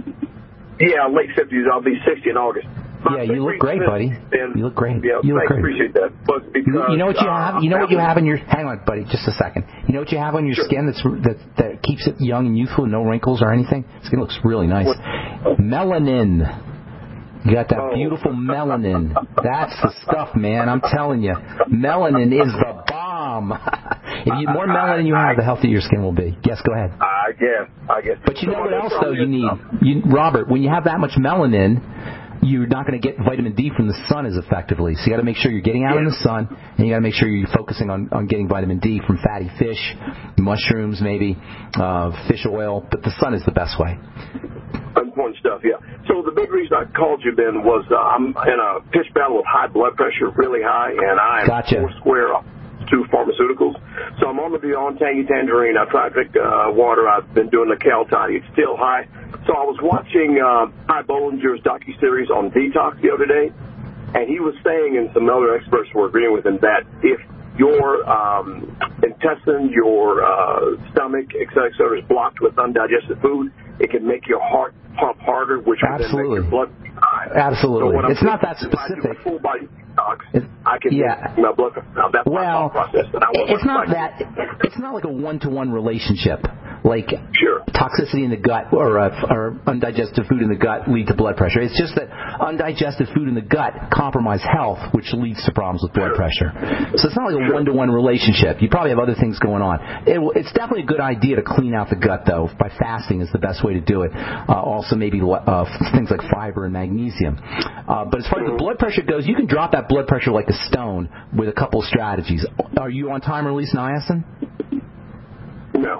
Yeah, late fifties. I'll be sixty in August. Yeah, you look great, buddy. You look great. Yeah, you look I great. appreciate that. But because, you know what you uh, have? You know what you have in your... Hang on, buddy, just a second. You know what you have on your sure. skin that's, that that keeps it young and youthful, no wrinkles or anything? Skin looks really nice. What? Melanin. You got that oh. beautiful melanin. That's the stuff, man. I'm telling you. Melanin is the bomb. If you more melanin you have, the healthier your skin will be. Yes, go ahead. I guess. I guess. But you know what else, though, you need? You, Robert, when you have that much melanin, you're not going to get vitamin D from the sun as effectively. So you got to make sure you're getting out yeah. in the sun, and you got to make sure you're focusing on, on getting vitamin D from fatty fish, mushrooms maybe, uh, fish oil. But the sun is the best way. Important stuff, yeah. So the big reason I called you, Ben, was uh, I'm in a pitch battle with high blood pressure, really high, and I am gotcha. four square off two pharmaceuticals. So I'm on the Beyond Tangy Tangerine. I tried to drink uh, water. I've been doing the Cal Toddy. It's still high. So I was watching uh, Ty Bollinger's docuseries on detox the other day, and he was saying, and some other experts were agreeing with him, that if your um, intestine, your uh, stomach, et cetera, et cetera, is blocked with undigested food, it can make your heart pump harder, which would then make your blood high. Absolutely. So it's not that specific. If I do a full body detox, it, I can yeah. make my blood pressure. Now, that's well, my thought process. And I it's not that. It's not like a one-to-one relationship. Like sure. toxicity in the gut or, uh, or undigested food in the gut lead to blood pressure. It's just that undigested food in the gut compromise health, which leads to problems with blood pressure. So it's not like a sure. one-to-one relationship. You probably have other things going on. It, it's definitely a good idea to clean out the gut, though. By fasting is the best way to do it. Uh, also, maybe uh, things like fiber and magnesium. Uh, but as far as the blood pressure goes, you can drop that blood pressure like a stone with a couple of strategies. Are you on time-release niacin? No.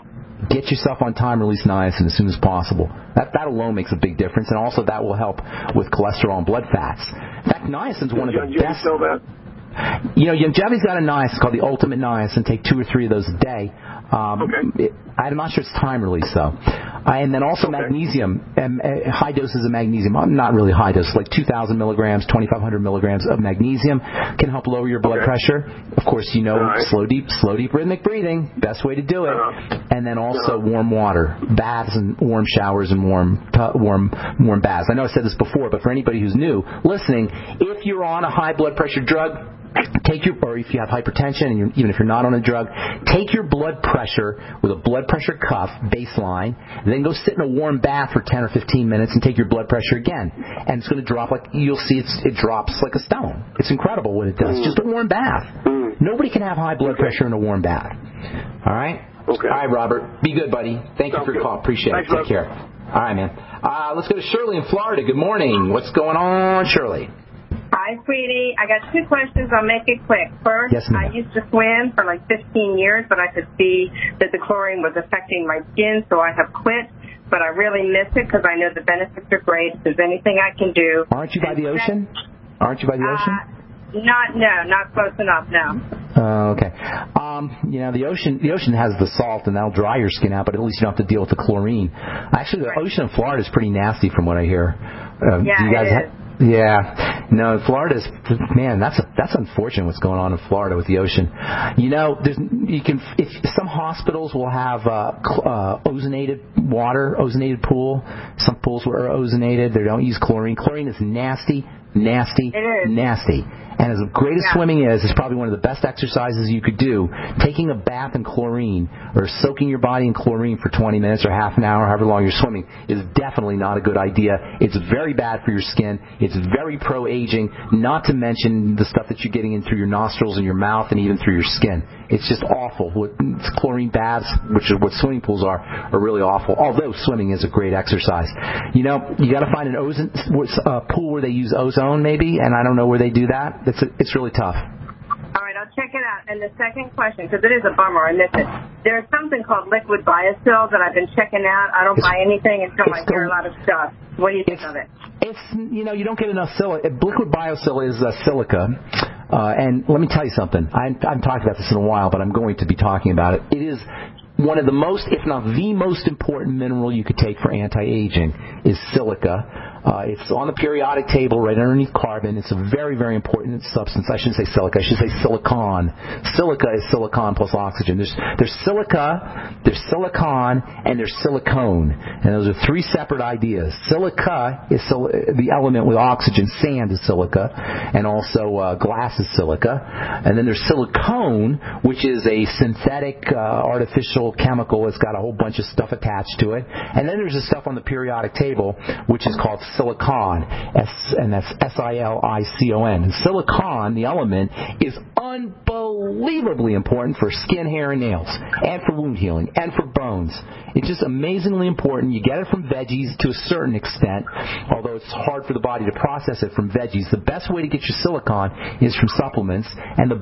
get yourself on time-release niacin as soon as possible. That, that alone makes a big difference, and also that will help with cholesterol and blood fats. In fact, niacin's one of the best. Know that? You know, Youngevity's got a niacin called the Ultimate Niacin. Take two or three of those a day. Um, okay. It, I'm not sure it's time release though. Uh, and then also okay. magnesium, um, uh, high doses of magnesium. Uh, not really high doses, like two thousand milligrams, twenty-five hundred milligrams of magnesium can help lower your blood okay. pressure. Of course, you know, right. slow deep, slow deep rhythmic breathing, best way to do it. Uh-huh. And then also uh-huh. warm water, baths and warm showers and warm, t- warm, warm baths. I know I said this before, but for anybody who's new listening, if you're on a high blood pressure drug, take your, or if you have hypertension, and you're, even if you're not on a drug, take your blood pressure with a blood pressure cuff, baseline, and then go sit in a warm bath for ten or fifteen minutes and take your blood pressure again. And it's going to drop like, you'll see it's, it drops like a stone. It's incredible what it does. Mm. Just a warm bath. Mm. Nobody can have high blood okay. pressure in a warm bath. All right? Okay. All right, Robert. Be good, buddy. Thank Sounds you for your good. call. Appreciate Thanks, it. Take Robert. care. All right, man. Uh, let's go to Shirley in Florida. Good morning. What's going on, Shirley? Hi, sweetie. I got two questions. I'll make it quick. First, yes, I used to swim for like fifteen years, but I could see that the chlorine was affecting my skin, so I have quit. But I really miss it because I know the benefits are great. If there's anything I can do. Aren't you by the ocean? Aren't you by the ocean? Uh, not, no, not close enough, no. Uh, okay. Um, you know, the ocean the ocean has the salt, and that'll dry your skin out, but at least you don't have to deal with the chlorine. Actually, the right. ocean in Florida is pretty nasty from what I hear. Uh, yeah, do you guys it ha- is. Yeah, no, Florida's, man, that's a, that's unfortunate what's going on in Florida with the ocean. You know, there's, you can, if some hospitals will have uh, uh, ozonated water, ozonated pool. Some pools are ozonated. They don't use chlorine. Chlorine is nasty, nasty, nasty. And as great as yeah. swimming is, it's probably one of the best exercises you could do. Taking a bath in chlorine or soaking your body in chlorine for twenty minutes or half an hour, however long you're swimming, is definitely not a good idea. It's very bad for your skin. It's very pro-aging, not to mention the stuff that you're getting in through your nostrils and your mouth and even through your skin. It's just awful. What, chlorine baths, which is what swimming pools are, are really awful, although swimming is a great exercise. You know, you got to find an ozone, uh, pool where they use ozone maybe, and I don't know where they do that. It's, a, it's really tough. All right, I'll check it out. And the second question, because it is a bummer, I miss it. There's something called liquid Biosil that I've been checking out. I don't it's, buy anything until I hear a lot of stuff. What do you think of it? It's, you know, you don't get enough silica. Liquid Biosil is uh, silica. Uh, and let me tell you something. I, I haven't talked about this in a while, but I'm going to be talking about it. It is one of the most, if not the most important mineral you could take for anti-aging is silica. Uh, it's on the periodic table right underneath carbon. It's a very, very important substance. I shouldn't say silica. I should say silicon. Silica is silicon plus oxygen. There's, there's silica, there's silicon, and there's silicone. And those are three separate ideas. Silica is sil- the element with oxygen. Sand is silica. And also uh, glass is silica. And then there's silicone, which is a synthetic, uh, artificial chemical. It's got a whole bunch of stuff attached to it. And then there's the stuff on the periodic table, which is called silicon, S, and that's S I L I C O N. And silicon, the element, is unbelievably important for skin, hair, and nails, and for wound healing, and for bones. It's just amazingly important. You get it from veggies to a certain extent, although it's hard for the body to process it from veggies. The best way to get your silicon is from supplements. And the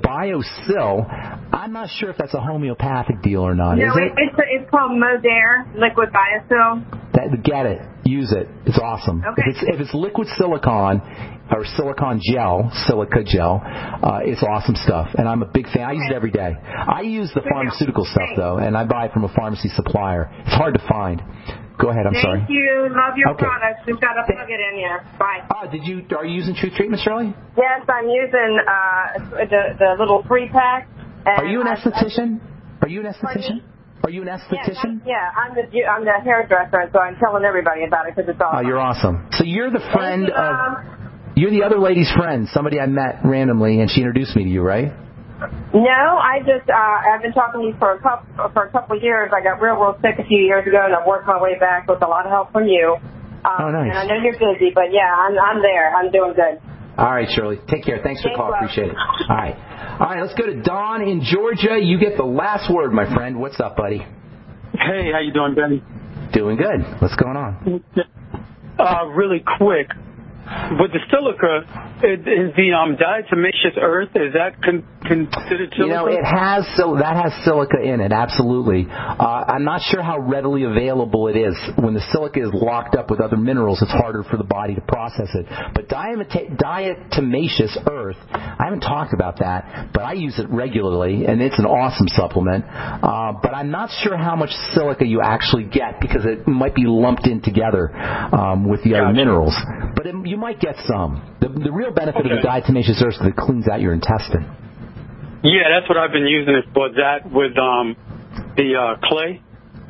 Biosil, I'm not sure if that's a homeopathic deal or not. No, is it? It's, it's called Modere, liquid Biosil. That, get it. Use it. It's awesome. Okay. If it's, if it's liquid silicon or silicon gel, silica gel, uh, it's awesome stuff. And I'm a big fan. I use it every day. I use the pharmaceutical stuff, though, and I buy it from a pharmacy supplier. It's hard to find. Go ahead. I'm Thank sorry. Thank you. Love your okay. products. We've got to plug it in here. Bye. Oh, did you? Are you using Truth Treatment, Shirley? Yes, I'm using uh, the, the little three pack. Are you an esthetician? I, Are you an esthetician? Are you an esthetician? Yeah, yeah, I'm the I'm the hairdresser, so I'm telling everybody about it because it's awesome. Oh, you're awesome. So you're the friend you, of um, you're the other lady's friend, somebody I met randomly, and she introduced me to you, right? No, I just uh, I've been talking to you for a couple for a couple of years. I got real real sick a few years ago, and I've worked my way back with a lot of help from you. Um, oh, nice. And I know you're busy, but yeah, I'm I'm there. I'm doing good. All right, Shirley. Take care. Thanks for the call. Appreciate it. All right. All right, let's go to Don in Georgia. You get the last word, my friend. What's up, buddy? Hey, how you doing, Benny? Doing good. What's going on? Uh, really quick. with the silica, is, is the um, diatomaceous earth, is that con- considered silica? You know, it has sil- that has silica in it, absolutely. Uh, I'm not sure how readily available it is. When the silica is locked up with other minerals, it's harder for the body to process it. But diamata- diatomaceous earth, I haven't talked about that, but I use it regularly, and it's an awesome supplement. Uh, but I'm not sure how much silica you actually get because it might be lumped in together um, with the other minerals. But it, you might get some. The, the real benefit okay. of the diatomaceous earth is that it cleans out your intestine. Yeah, that's what I've been using it for, that with um, the uh, clay.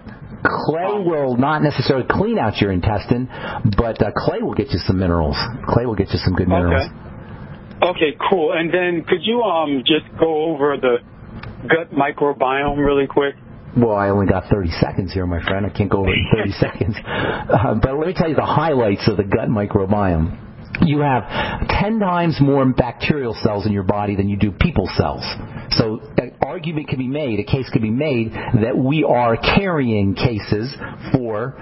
Clay will not necessarily clean out your intestine, but uh, clay will get you some minerals. Clay will get you some good minerals. Okay, okay, cool. And then could you um just go over the gut microbiome really quick? Well, I only got thirty seconds here, my friend. I can't go over it in thirty seconds. Uh, but let me tell you the highlights of the gut microbiome. You have ten times more bacterial cells in your body than you do people cells. So an argument can be made, a case can be made, that we are carrying cases for,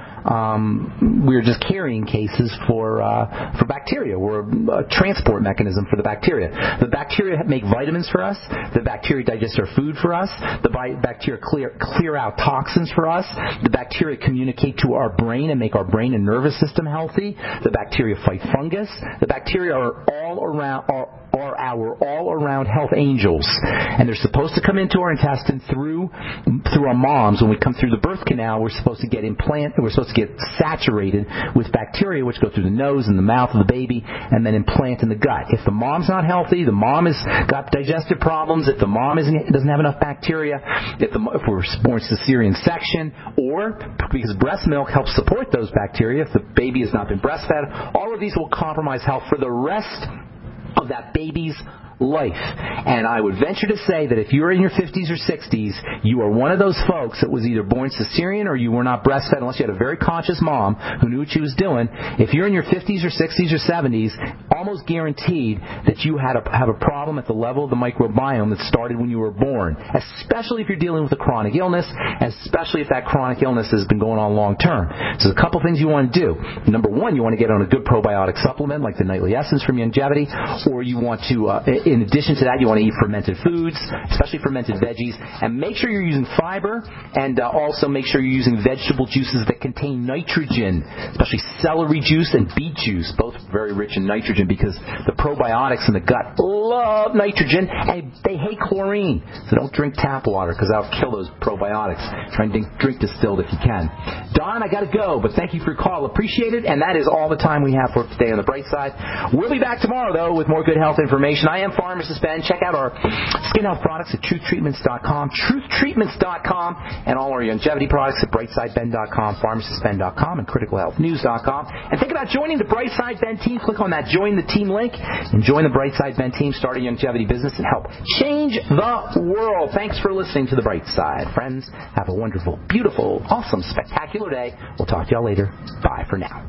um, we're just carrying cases for uh, for bacteria. We're a, a transport mechanism for the bacteria. The bacteria make vitamins for us. The bacteria digest our food for us. The bi- bacteria clear clear out toxins for us. The bacteria communicate to our brain and make our brain and nervous system healthy. The bacteria fight fungus. The bacteria are all around are, are our all-around health angels, and they're supposed to come into our intestine through through our moms. When we come through the birth canal, we're supposed to get implant. We're supposed to get saturated with bacteria, which go through the nose and the mouth of the baby, and then implant in the gut. If the mom's not healthy, the mom has got digestive problems. If the mom isn't, doesn't have enough bacteria, if, the, if we're born cesarean section, or because breast milk helps support those bacteria, if the baby has not been breastfed, all of these will compromise health for the rest of that baby's life. And I would venture to say that if you're in your fifties or sixties, you are one of those folks that was either born cesarean or you were not breastfed unless you had a very conscious mom who knew what she was doing. If you're in your fifties or sixties or seventies, almost guaranteed that you had a, have a problem at the level of the microbiome that started when you were born, especially if you're dealing with a chronic illness, especially if that chronic illness has been going on long term. So there's a couple things you want to do. Number one, you want to get on a good probiotic supplement like the Nightly Essence from Youngevity, or you want to uh, in addition to that, you want to eat fermented foods, especially fermented veggies, and make sure you're using fiber, and uh, also make sure you're using vegetable juices that contain nitrogen, especially celery juice and beet juice, both very rich in nitrogen because the probiotics in the gut love nitrogen, and they hate chlorine. So don't drink tap water because that'll kill those probiotics. Try and drink, drink distilled if you can. Don, I got to go, but thank you for your call. Appreciate it, and that is all the time we have for today on The Bright Side. We'll be back tomorrow, though, with more good health information. I am Pharmacist Ben. Check out our skin health products at truth treatments dot com, truth treatments dot com, and all our longevity products at bright side ben dot com, pharmacist ben dot com, and critical health news dot com. And think about joining the Brightside Ben team. Click on that Join the Team link and join the Brightside Ben team. Start a longevity business and help change the world. Thanks for listening to The Bright Side. Friends, have a wonderful, beautiful, awesome, spectacular day. We'll talk to y'all later. Bye for now.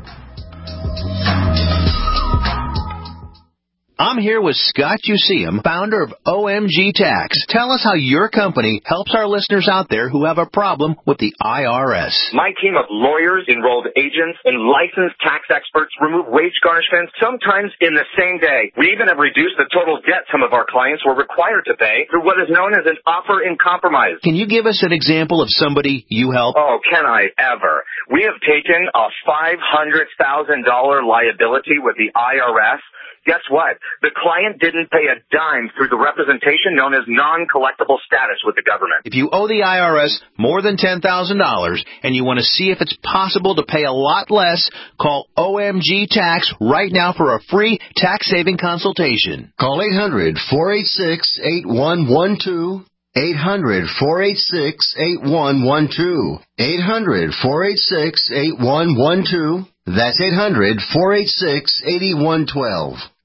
I'm here with Scott Useum, founder of O M G Tax. Tell us how your company helps our listeners out there who have a problem with the I R S. My team of lawyers, enrolled agents, and licensed tax experts remove wage garnishments, sometimes in the same day. We even have reduced the total debt some of our clients were required to pay through what is known as an offer in compromise. Can you give us an example of somebody you help? Oh, can I ever? We have taken a five hundred thousand dollars liability with the I R S. Guess what? The client didn't pay a dime through the representation known as non-collectible status with the government. If you owe the I R S more than ten thousand dollars and you want to see if it's possible to pay a lot less, call O M G Tax right now for a free tax-saving consultation. Call eight hundred, four eight six, eight one one two. eight hundred, four eight six, eight one one two. eight hundred, four eight six, eight one one two. That's eight hundred, four eight six, eight one one two.